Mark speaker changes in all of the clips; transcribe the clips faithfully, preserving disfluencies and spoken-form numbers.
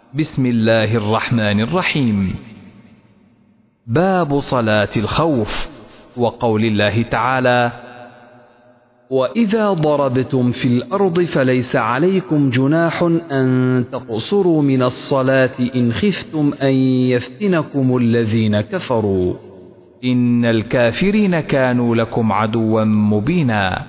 Speaker 1: بسم الله الرحمن الرحيم. باب صلاة الخوف. وقول الله تعالى:
Speaker 2: وإذا ضربتم في الأرض فليس عليكم جناح أن تقصروا من الصلاة إن خفتم أن يفتنكم الذين كفروا
Speaker 1: إن الكافرين كانوا لكم عدوا مبينا.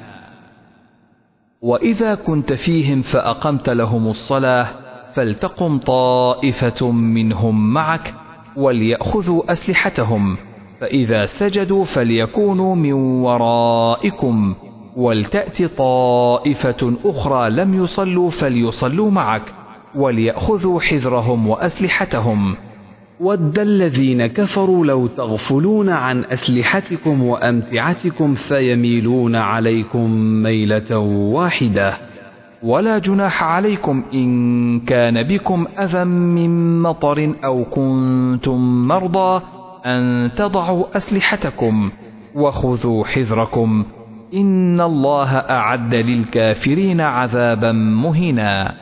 Speaker 1: وإذا كنت فيهم فأقمت لهم الصلاة فلتقم طائفة منهم معك وليأخذوا أسلحتهم، فإذا سجدوا فليكونوا من ورائكم، ولتأت طائفة أخرى لم يصلوا فليصلوا معك وليأخذوا حذرهم وأسلحتهم.
Speaker 2: ود الذين كفروا لو تغفلون عن أسلحتكم وأمتعتكم فيميلون عليكم ميلة واحدة.
Speaker 1: ولا جناح عليكم إن كان بكم أذى من مطر أو كنتم مرضى أن تضعوا أسلحتكم وخذوا حذركم، إن الله أعد للكافرين عذابا مهينا.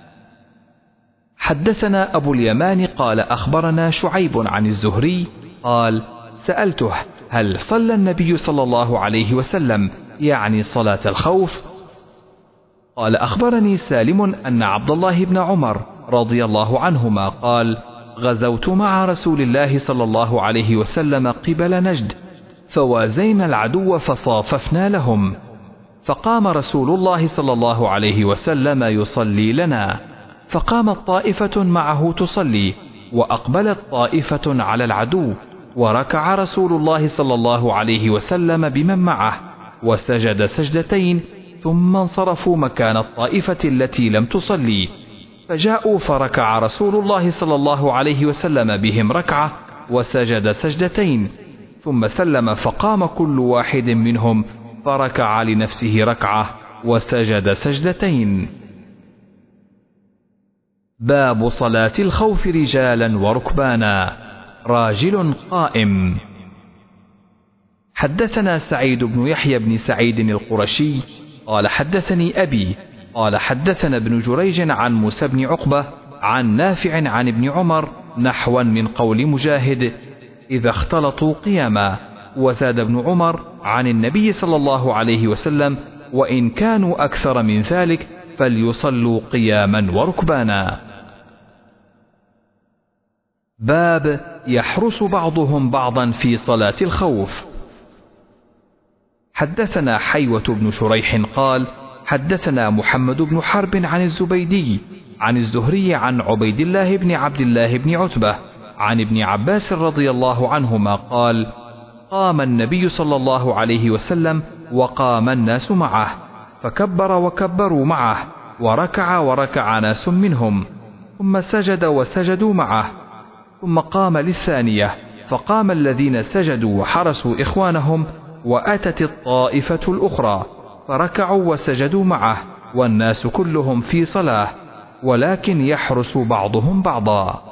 Speaker 1: حدثنا أبو اليمان قال أخبرنا شعيب عن الزهري قال: سألته: هل صلى النبي صلى الله عليه وسلم يعني صلاة الخوف؟ قال: أخبرني سالم أن عبد الله بن عمر رضي الله عنهما قال: غزوت مع رسول الله صلى الله عليه وسلم قبل نجد، فوازينا العدو فصاففنا لهم، فقام رسول الله صلى الله عليه وسلم يصلي لنا، فقامت طائفة معه تصلي، وأقبلت طائفة على العدو، وركع رسول الله صلى الله عليه وسلم بمن معه وسجد سجدتين، ثم انصرفوا مكان الطائفة التي لم تصلي، فجاءوا فركع رسول الله صلى الله عليه وسلم بهم ركعة وسجد سجدتين، ثم سلم، فقام كل واحد منهم فركع لنفسه ركعة وسجد سجدتين. باب صلاة الخوف رجالا وركبانا. راجل قائم. حدثنا سعيد بن يحيى بن سعيد القرشي قال حدثني أبي قال حدثنا ابن جريج عن موسى بن عقبة عن نافع عن ابن عمر نحوا من قول مجاهد: إذا اختلطوا قياما. وزاد ابن عمر عن النبي صلى الله عليه وسلم: وإن كانوا أكثر من ذلك فليصلوا قياما وركبانا. باب يحرس بعضهم بعضا في صلاة الخوف. حدثنا حيوة بن شريح قال حدثنا محمد بن حرب عن الزبيدي عن الزهري عن عبيد الله بن عبد الله بن عتبة عن ابن عباس رضي الله عنهما قال: قام النبي صلى الله عليه وسلم وقام الناس معه، فكبر وكبروا معه، وركع وركع ناس منهم، ثم سجد وسجدوا معه، ثم قام للثانية، فقام الذين سجدوا وحرسوا إخوانهم، وأتت الطائفة الأخرى فركعوا وسجدوا معه، والناس كلهم في صلاة، ولكن يحرس بعضهم بعضا.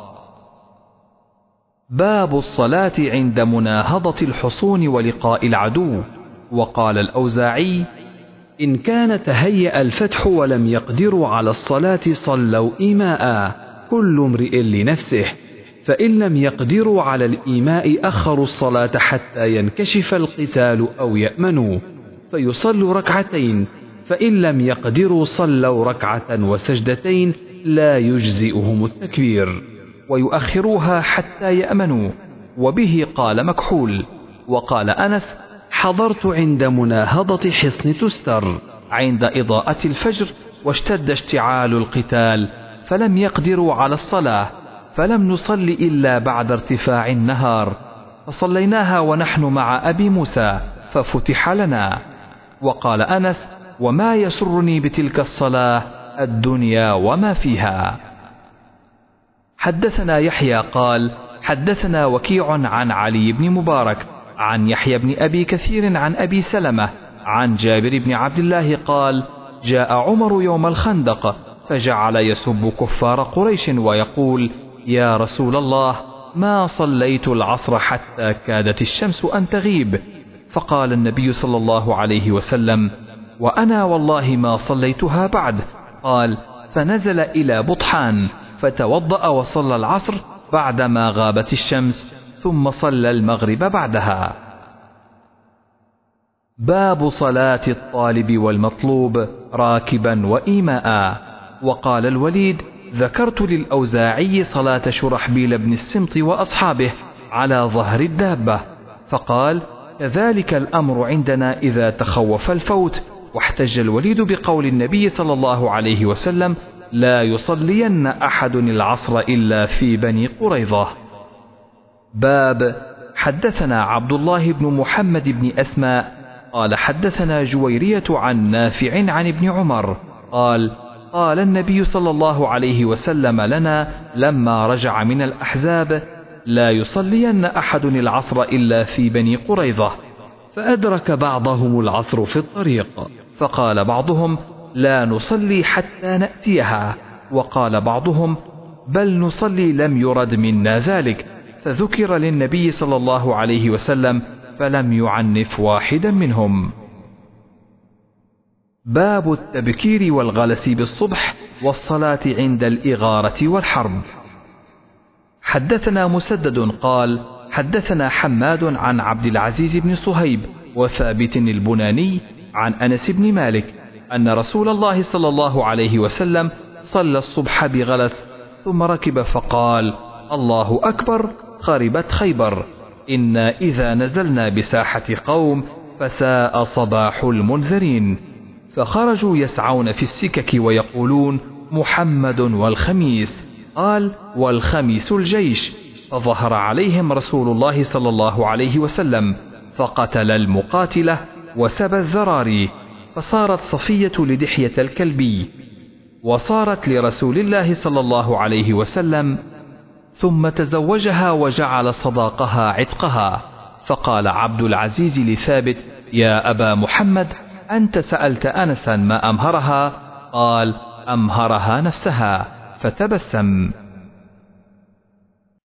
Speaker 1: باب الصلاة عند مناهضة الحصون ولقاء العدو. وقال الأوزاعي:
Speaker 2: إن كان تهيأ الفتح ولم يقدروا على الصلاة صلوا إيماء، كل امرئ لنفسه، فإن لم يقدروا على الإيماء أخروا الصلاة حتى ينكشف القتال أو يأمنوا، فيصلوا ركعتين، فإن لم يقدروا صلوا ركعة وسجدتين لا يجزئهم التكبير، ويؤخروها حتى يأمنوا. وبه قال مكحول. وقال أنس: حضرت عند مناهضة حصن تستر عند إضاءة الفجر، واشتد اشتعال القتال، فلم يقدروا على الصلاة، فلم نصل إلا بعد ارتفاع النهار، فصليناها ونحن مع أبي موسى ففتح لنا. وقال أنس: وما يسرني بتلك الصلاة الدنيا وما فيها. حدثنا يحيى قال حدثنا وكيع عن علي بن مبارك عن يحيى بن أبي كثير عن أبي سلمة عن جابر بن عبد الله قال: جاء عمر يوم الخندق فجعل يسب كفار قريش ويقول: يا رسول الله، ما صليت العصر حتى كادت الشمس أن تغيب. فقال النبي صلى الله عليه وسلم: وأنا والله ما صليتها بعد. قال: فنزل إلى بطحان
Speaker 1: فتوضأ وصلى العصر بعدما غابت الشمس، ثم صلى المغرب بعدها. باب صلاة الطالب والمطلوب راكبا وإيماء. وقال الوليد: ذكرت للأوزاعي صلاة شرحبيل بن السمط وأصحابه على ظهر الدابة، فقال: كذلك الأمر عندنا إذا تخوف الفوت. واحتج الوليد بقول النبي صلى الله عليه وسلم: لا يصلين أحد العصر إلا في بني قريظة. باب حدثنا عبد الله بن محمد بن أسماء قال حدثنا جويرية عن نافع عن ابن عمر قال: قال النبي صلى الله عليه وسلم لنا لما رجع من الأحزاب: لا يصلين أحد العصر إلا في بني قريظة.
Speaker 2: فأدرك بعضهم العصر في الطريق،
Speaker 1: فقال بعضهم: لا نصلي حتى نأتيها. وقال بعضهم: بل نصلي لم يرد منا ذلك. فذكر للنبي صلى الله عليه وسلم فلم يعنف واحدا منهم. باب التبكير والغلس بالصبح والصلاة عند الإغارة والحرب. حدثنا مسدد قال حدثنا حماد عن عبد العزيز بن صهيب وثابت البناني عن أنس بن مالك أن رسول الله صلى الله عليه وسلم صلى الصبح بغلس ثم ركب فقال: الله أكبر، خربت خيبر، إنا إذا نزلنا بساحة قوم فساء صباح المنذرين. فخرجوا يسعون في السكك ويقولون: محمد والخميس. قال: والخميس الجيش. فظهر عليهم رسول الله صلى الله عليه وسلم فقتل المقاتلة وسبى الذراري، فصارت صفية لدحية الكلبي، وصارت لرسول الله صلى الله عليه وسلم، ثم تزوجها وجعل صداقها عتقها. فقال عبد العزيز لثابت: يا أبا محمد، أنت سألت أنسا ما أمهرها؟ قال: أمهرها نفسها. فتبسم.